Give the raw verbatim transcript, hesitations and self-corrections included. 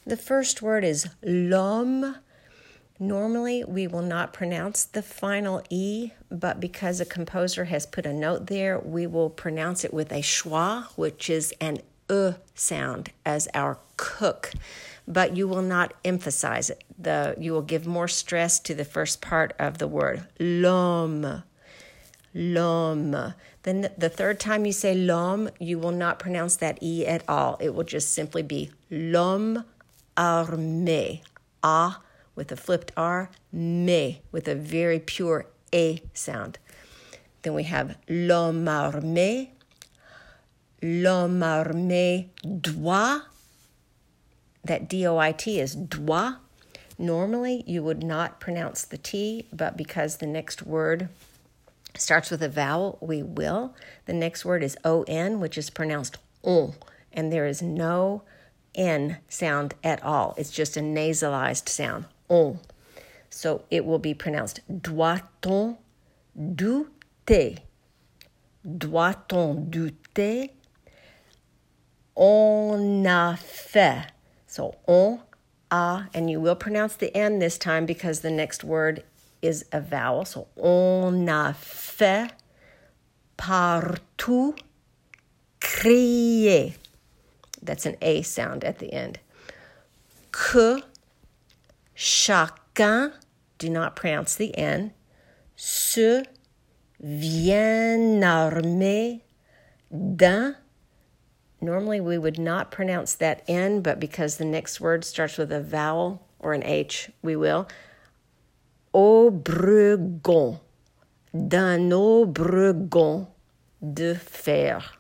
The first word is l'homme. Normally, we will not pronounce the final E, but because a composer has put a note there, we will pronounce it with a schwa, which is an E sound, as our cook. But you will not emphasize it. The, you will give more stress to the first part of the word, l'homme, l'homme. Then the third time you say l'homme, you will not pronounce that E at all. It will just simply be l'homme armé, ah, with a flipped R, mais, with a very pure A sound. Then we have l'homme armé, l'homme armé doit. That D O I T is doit. Normally, you would not pronounce the T, but because the next word starts with a vowel, we will. The next word is O N, which is pronounced on, and there is no N sound at all. It's just a nasalized sound. On. So it will be pronounced doit-on douter? Doit-on douter? On a fait. So on, a, and you will pronounce the N this time because the next word is a vowel. So on a fait partout crier. That's an A sound at the end. Que chacun, do not pronounce the N, se vienne armé d'un. Normally we would not pronounce that N, but because the next word starts with a vowel or an H, we will. Obregon, d'un obregon de fer.